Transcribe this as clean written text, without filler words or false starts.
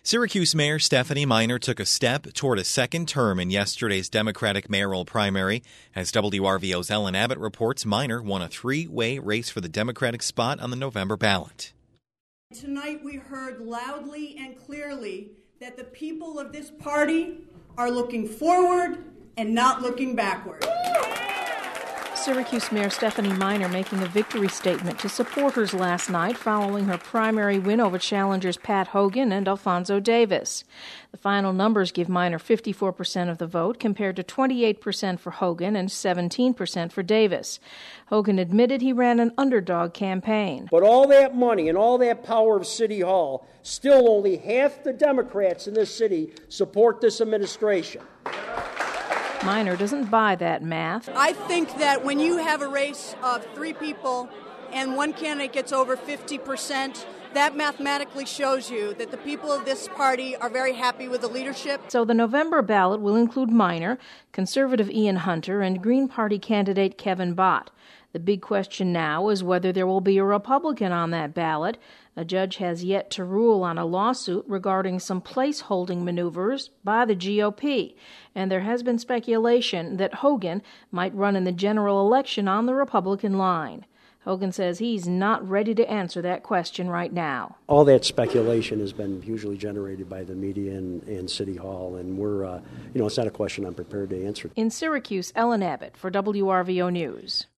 Syracuse Mayor Stephanie Miner took a step toward a second term in yesterday's Democratic mayoral primary. As WRVO's Ellen Abbott reports, Miner won a three-way race for the Democratic spot on the November ballot. Tonight we heard loudly and clearly that the people of this party are looking forward and not looking backward. Syracuse Mayor Stephanie Miner making a victory statement to supporters last night following her primary win over challengers Pat Hogan and Alfonso Davis. The final numbers give Miner 54% of the vote compared to 28% for Hogan and 17% for Davis. Hogan admitted he ran an underdog campaign. But all that money and all that power of City Hall, still only half the Democrats in this city support this administration. Miner doesn't buy that math. I think that when you have a race of three people and one candidate gets over 50%, that mathematically shows you that the people of this party are very happy with the leadership. So the November ballot will include Miner, conservative Ian Hunter, and Green Party candidate Kevin Bott. The big question now is whether there will be a Republican on that ballot. A judge has yet to rule on a lawsuit regarding some place-holding maneuvers by the GOP, and there has been speculation that Hogan might run in the general election on the Republican line. Hogan says he's not ready to answer that question right now. All that speculation has been hugely generated by the media and City Hall, and we're, it's not a question I'm prepared to answer. In Syracuse, Ellen Abbott for WRVO News.